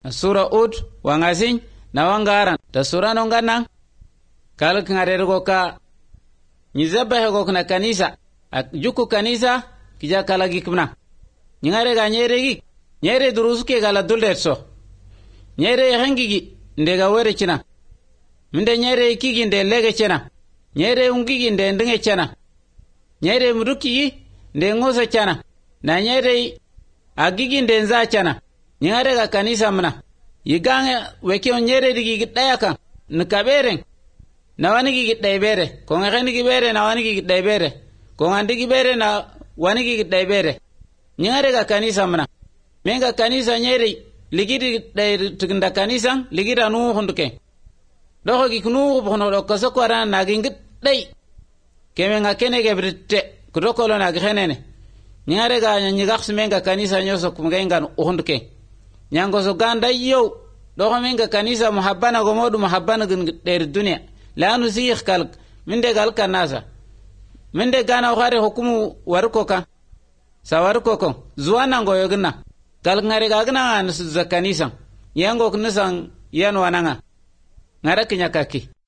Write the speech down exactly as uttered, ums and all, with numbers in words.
sura ud wangasin na wangaran da sura nongana kal ngare go ka nyizabe go kana kanisa juku kanisa kija kala gikmna nyare ga nyere gi nyere durusuke gala dulderso nyere hangigi ndega wore china minde nyere kigi nde lege chena nyere ungigi nde ndenge chena nyere muduki nde ngosa chana na nyere agigi nde nza chana nyare ga kanisa mna yigange weke nyere digi gidaya kan nkabere na wani gi gidai bere ko ngani gi bere na wani gi gidai bere ko ngandi gi bere na wani gi gidai bere nyare ga kanisa mna menga kanisa nyere ligidi dai tukinda kanisa ligida nu hunduke doho gi kunu bono do kaso kwara na gi ngidai kemenga kene ge britte kudokolo na ghenene nyare ga nyigax menga kanisa nyoso kumgenga hunduke nyango so ganda yo doho menga kanisa muhabbana go modu muhabbana gun der dunya lanu zikh kalk minde gal kanasa minde gana khare hukumu waruko ka sawaruko ko zuwana ngo yogna gal ngare ga gna an su zakanisa yango knisan yan wananga ngara kinyakaki